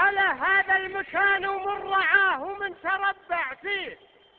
ولا هذا المكان ومن رعاه ومن تربع فيه.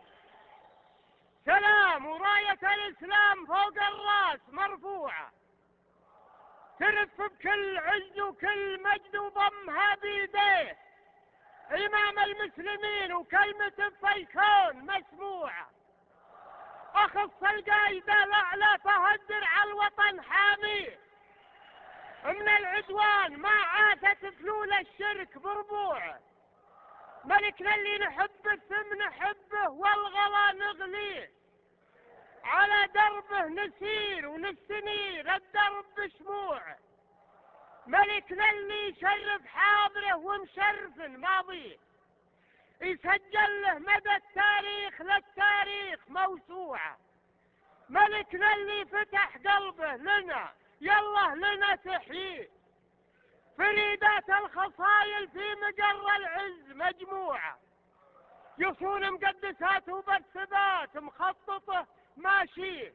سلام وراية الإسلام فوق الراس مرفوعة، ترف بكل عز وكل مجد وضمها بيديه. إمام المسلمين وكلمة في الكون مسموعة، أخص القايدة الأعلى تهدر على الوطن حاميه. من العدوان ما عاتت فلول الشرك بربوعه، ملكنا اللي نحبه ثم نحبه والغلا نغليه. على دربه نسير ونستنير الدرب بشموعه، ملكنا اللي يشرف حاضره ومشرف ماضيه. يسجل له مدى التاريخ للتاريخ موسوعة، ملكنا اللي فتح قلبه لنا يلا لنا تحييه. فريدات الخصايل في مجر العز مجموعة، يصون مقدساته بالثبات مخططه ماشيه.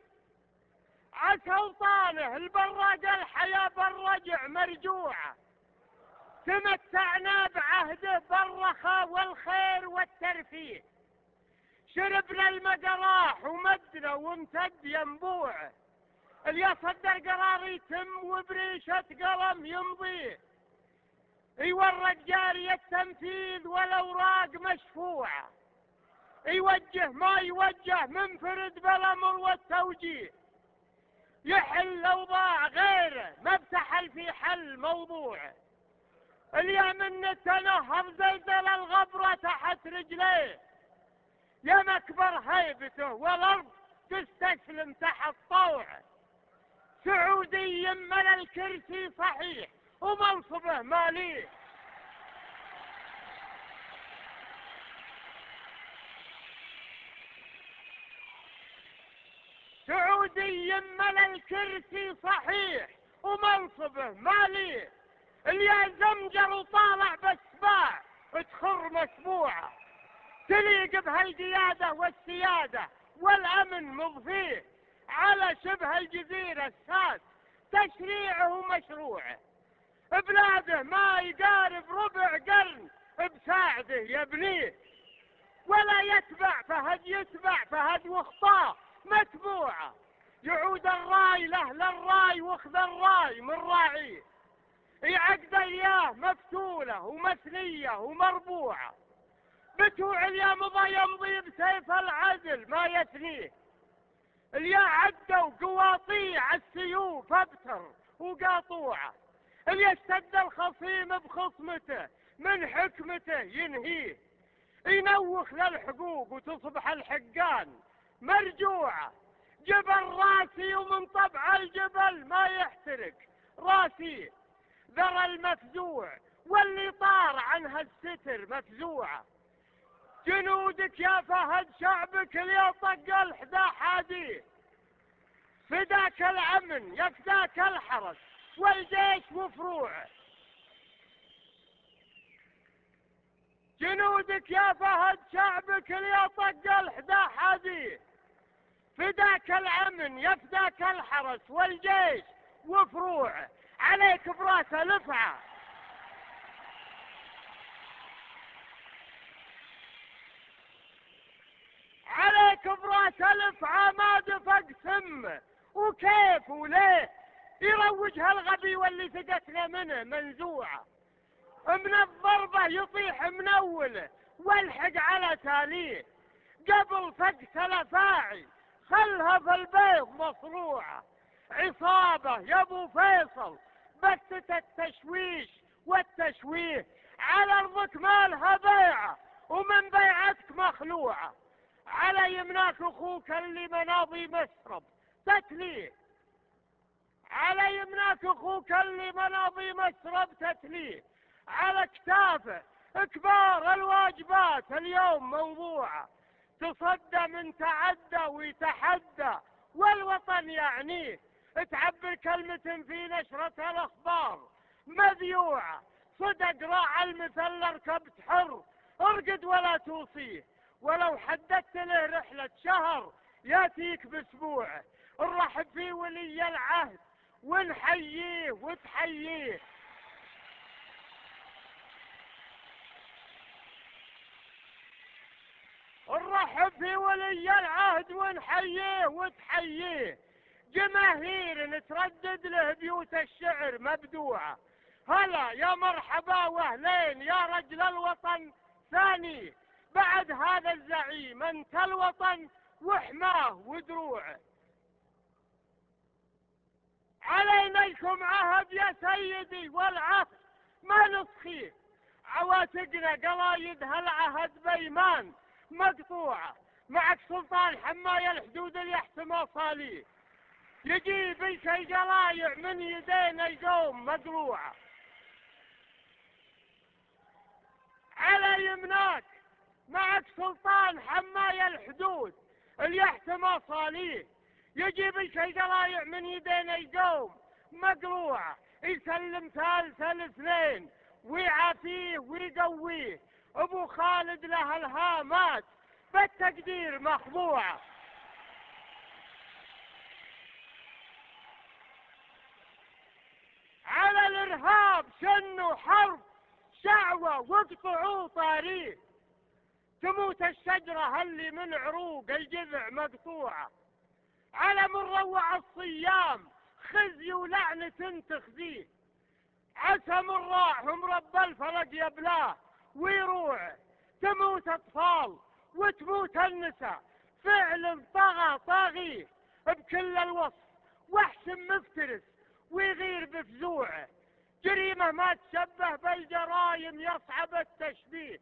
عسلطانه البراق الحياة بالرجع مرجوعة، تمتعنا بعهده بالرخاء والخير والترفيه. شربنا المقراح ومدنا وامتد ينبوعه، اللي يصدر قرار يتم وبريشة قلم يمضيه. يورق جاري التنفيذ والأوراق مشفوعة، يوجه ما يوجه منفرد بالأمر والتوجيه. يحل أوضاع غيره ما بتحل في حل موضوعه، اليمن تنهض زلزل الغبرة تحت رجليه. يا مكبر هيبته والأرض تستسلم تحت طوعه، سعودي يمل الكرسي صحيح ومنصبه ماليه. سعودي يمل الكرسي صحيح ومنصبه ماليه. اللي زمجر وطالع بسباع تخر مسبوعة، تليق بهالقيادة والسيادة والأمن مضفيه. على شبه الجزيرة الساد تشريعه ومشروعه، بلاده ما يقارب ربع قرن بساعده يبنيه. ولا يتبع فهد وخطاه متبوعة، يعود الراي لأهل الراي واخذ الراي من راعيه. يعقد اياه مفتولة ومثنية ومربوعة، بتوع اليا مضى يمضي بسيف العدل ما يثنيه. اليا عدوا قواطيع السيوف ابتر وقاطوعة، اللي يشتد الخصيم بخصمته من حكمته ينهيه. ينوخ للحقوق وتصبح الحقان مرجوعة، جبل راسي ومن طبع الجبل ما يحترق راسي. ذرى المفزوع واللي طار عنها الستر مفزوعة، جنودك يا فهد شعبك اللي طق الحدا حاديه. فداك الأمن يفداك الحرس والجيش وفروعه، جنودك يا فهد شعبك اللي طق الحدا حاديه. فداك الأمن يفداك الحرس والجيش وفروعه. عليك براسه لفعة، عليك براسه لفعة ما دفق سمه وكيف وليه. يروجها الغبي واللي ثقتنا منه منزوعة، من الضربة يطيح منوله والحق على تاليه. قبل فقت الافاعي خلها في البيض مصروعة، عصابة يا ابو فيصل بثت التشويش والتشويه. على ارضك مالها بيعة ومن بيعتك مخلوعة، على يمناك اخوك اللي مناضي مسرب تتليه. على يمناك اخوك اللي مناضي مسرب تتليه. على كتافه كبار الواجبات اليوم موضوعة، تصدى من تعدى ويتحدى والوطن يعنيه. تعبر كلمة في نشرة الأخبار مذيوعة، صدق راعى المثل ركبت حر ارقد ولا توصيه. ولو حددت له رحلة شهر ياتيك باسبوعه. نرحب في ولي العهد ونحييه وتحييه. ولي العهد ونحييه وتحييه، جماهير تردد له بيوت الشعر مبدوعة. هلا يا مرحبا واهلين يا رجل الوطن ثاني، بعد هذا الزعيم انت الوطن وحماه ودروعه. علينا لكم عهد يا سيدي والعهد ما نسخيه، عواتقنا قلايد هالعهد بيمان مقطوعة. معك سلطان حماية الحدود اللي يحسم اصاليه، يجيب شي قلايع من يدينا يقوم مقلوعة. على يمناك معك سلطان حماية الحدود اللي يحسم اصاليه، يجيب شي قلايع من يدينا يقوم مقلوعة. يسلم ثالث الاثنين ويعافيه ويقويه، ابو خالد له الهامات بالتقدير مخضوعة. على الارهاب سنوا حرب شعوة واقطعوا طاريه، تموت الشجرة اللي من عروق الجذع مقطوعة. على من روع الصيام خزي ولعنة تخزيه، عسى من راعهم رب الفلق يبلاه ويروعه. تموت اطفال وتموت النساء، فعل طغى طاغيه بكل الوصف، وحش مفترس ويغير بفزوعه. جريمة ما تشبه بالجرايم يصعب التشبيه،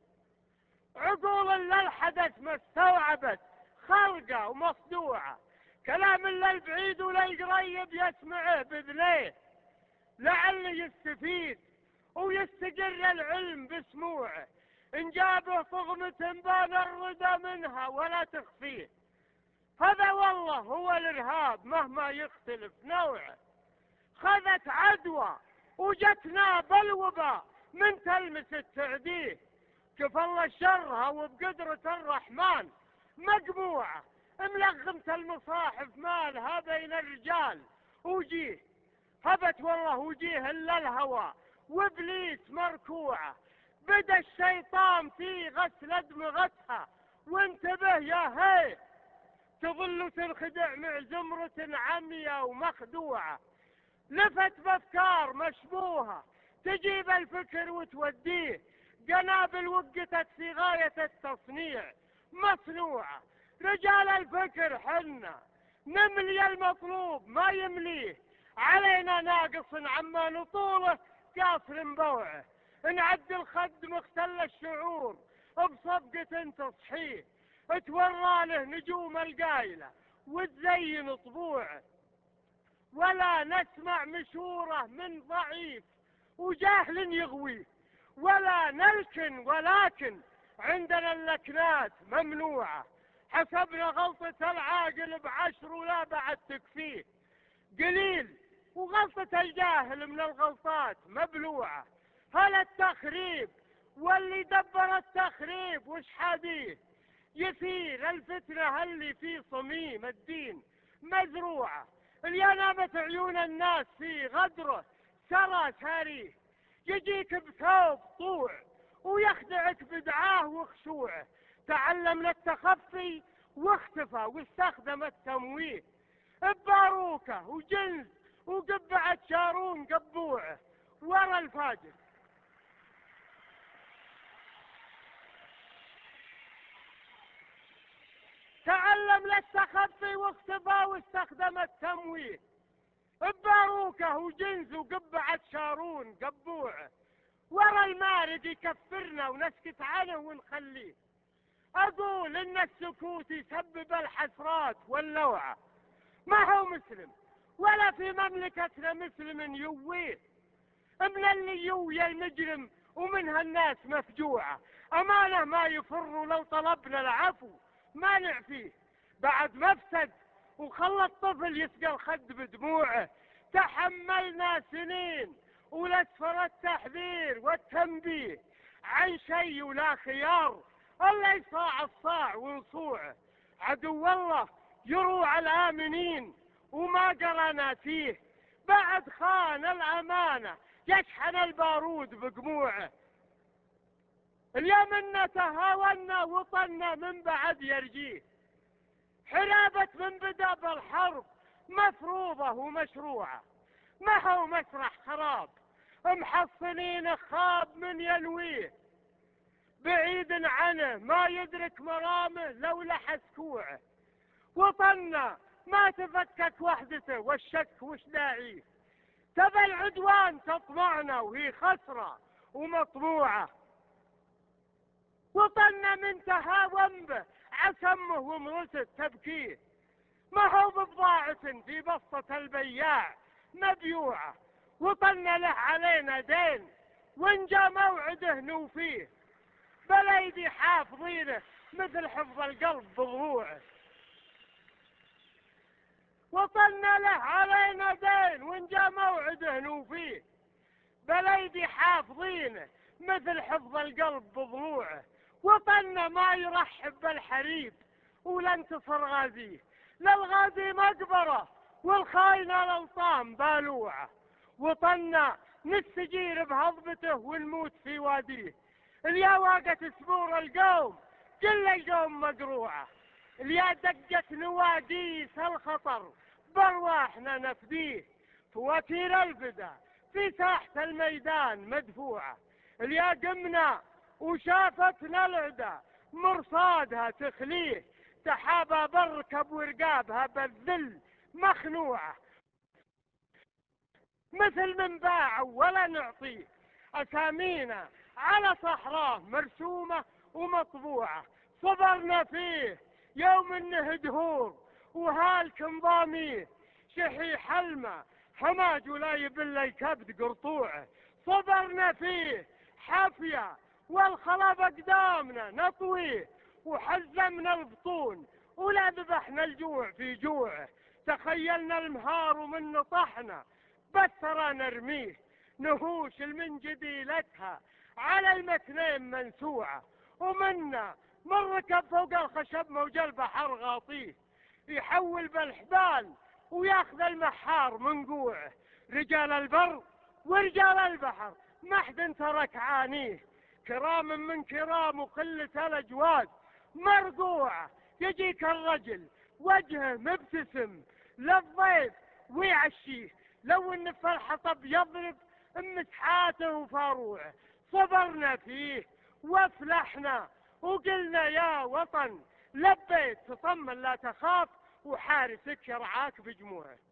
عقول للحدث ما استوعبت خلقه ومصدوعه. كلام للبعيد وللقريب يسمعه بذنيه، لعل يستفيد ويستقر العلم بسموعه. إن جابه طغمة بان الردى منها ولا تخفيه، هذا والله هو الإرهاب مهما يختلف نوعه. خذت عدوى وجتنا بالوباء من تلمس التعديه، كفى الله شرها وبقدرة الرحمن مجموعة. ملغمة المصاحف مالها بين الرجال وجيه، هبت والله وجيه إلا الهوى وابليس مركوعة. بدا الشيطان في غسل ادمغتها، وانتبه يا هي تظل تنخدع مع زمرة عمية ومخدوعة. لفت بافكار مشبوهة تجيب الفكر وتوديه، قنابل وقتت في غاية التصنيع مصنوعة. رجال الفكر حنا نملي المطلوب ما يمليه، علينا ناقص عما نطوله قاصر بوعه. نعد الخد مختل الشعور بصفقة تصحيه، تورى له نجوم القايلة وتزين طبوعه. ولا نسمع مشورة من ضعيف وجاهل يغويه، ولا نلكن ولكن عندنا اللكنات ممنوعة. حسبنا غلطة العاقل بعشر ولا بعد تكفيه، قليل وغلطة الجاهل من الغلطات مبلوعة. هل التخريب واللي دبر التخريب وش حاديه، يثير الفتنة اللي في صميم الدين مزروعة. اللي نامت عيون الناس في غدره سرى ساريه، يجيك بثوب طوع ويخدعك بدعاه وخشوعه. تعلم للتخفي واختفى واستخدم التمويه، بباروكه وجنز وقبعة شارون قبوعه ورا الفاجر. تعلم للتخفي واختفى واستخدم التمويه، بباروكه وجنز وقبعة شارون قبوعه ورا المارد يكفرنا ونسكت عنه ونخليه. أقول إن السكوت يسبب الحسرات واللوعة، ما هو مسلم ولا في مملكتنا مسلم يويه، من اللي يويا المجرم ومنها الناس مفجوعة. أمانة ما يفر لو طلبنا العفو ما نعفيه، بعد مفسد وخلى الطفل يسقى الخد بدموعه. تحملنا سنين ولسفر التحذير والتنبيه عن شيء ولا خيار، الله يصاع الصاع ونصوعه. عدو الله يروع الآمنين وما قرنا فيه، بعد خان الأمانة يشحن البارود بقموعه. اليوم إن تهاونا وطنا من بعد يرجيه، حرابة من بدأ بالحرب مفروضة ومشروعة، ما هو مسرح خراب محصنين خاب من ينويه، بعيد عنه ما يدرك مرامه لو لحس كوعه، وطننا ما تفكك وحدته والشك وش داعيه، تبى العدوان تطمعنا وهي خسرة ومطبوعة، وطننا من تهاون به عسمه ومرته تبكيه، ما هو ببضاعة في بسطة البياع مبيوعة، وطننا له علينا دين وإن جا موعده نوفيه، بلايدي حافظينه مثل حفظ القلب بضلوعه، وطننا له علينا دين وإن جا موعده نوفيه، بلايدي حافظينه مثل حفظ القلب بضلوعه، وطننا ما يرحب بالحريب ولا انتصر غازيه، للغازي مقبره والخاينة للطام بالوعه، وطننا نستجير بهضبته ونموت في واديه، اليا واقت سبور القوم كل القوم مقروعه، اليا دقت نواديس الخطر برواحنا نفديه، فواتير الفدا في ساحة الميدان مدفوعة، اليا قمنا وشافتنا العدا مرصادها تخليه، تحابى بركب ورقابها بالذل مخنوعة، مثل من باع ولا نعطيه، أسامينا على صحراه مرسومة ومطبوعة، صبرنا فيه يوم انه دهور وهالك نظاميه، شحيح الماء حماج ولا يبل الكبد قرطوعه، صبرنا فيه حافية والخلب قدامنا نطويه، وحزمنا البطون ولا ذبحنا الجوع في جوعه، تخيلنا المهار ومن نطحنا بس ترى نرميه، نهوش المنجديلتها على المتنين منسوعة، ومنا من ركب فوق الخشب موج البحر غاطيه، يحول بالحبال وياخذ المحار من قوعه، رجال البر ورجال البحر ما حد ترك عانيه، كرام من كرام وقلة الأجواد مرقوعة، يجيك الرجل وجهه مبتسم للضيف ويعشيه، لو ان في الحطب يضرب مسحاته وفاروعه، صبرنا فيه وافلحنا وقلنا يا وطن لبيت، تطمن لا تخاف وحارسك يرعاك بجموعه.